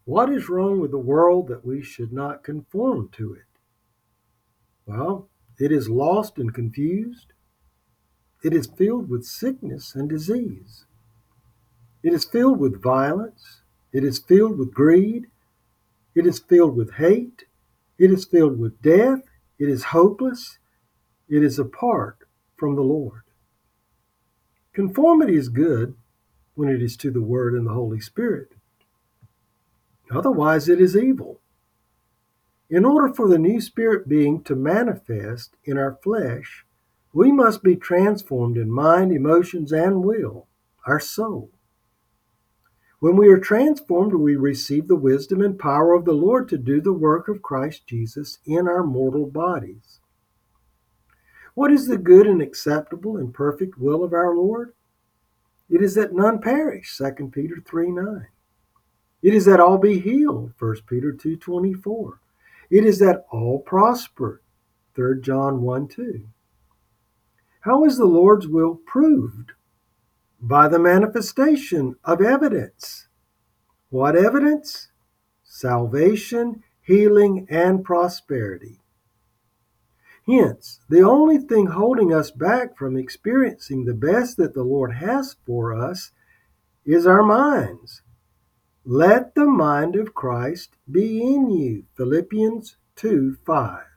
What is wrong with the world that we should not conform to it? Well, it is lost and confused. It is filled with sickness and disease. It is filled with violence. It is filled with greed. It is filled with hate. It is filled with death. It is hopeless. It is apart from the Lord. Conformity is good when it is to the Word and the Holy Spirit. Otherwise, it is evil. In order for the new spirit being to manifest in our flesh, we must be transformed in mind, emotions, and will, our soul. When we are transformed, we receive the wisdom and power of the Lord to do the work of Christ Jesus in our mortal bodies. What is the good and acceptable and perfect will of our Lord? It is that none perish, 2 Peter 3:9. It is that all be healed, 1 Peter 2:24. It is that all prosper, 3 John 1:2. How is the Lord's will proved? By the manifestation of evidence. What evidence? Salvation, healing, and prosperity. Hence, the only thing holding us back from experiencing the best that the Lord has for us is our minds. Let the mind of Christ be in you. Philippians 2:5.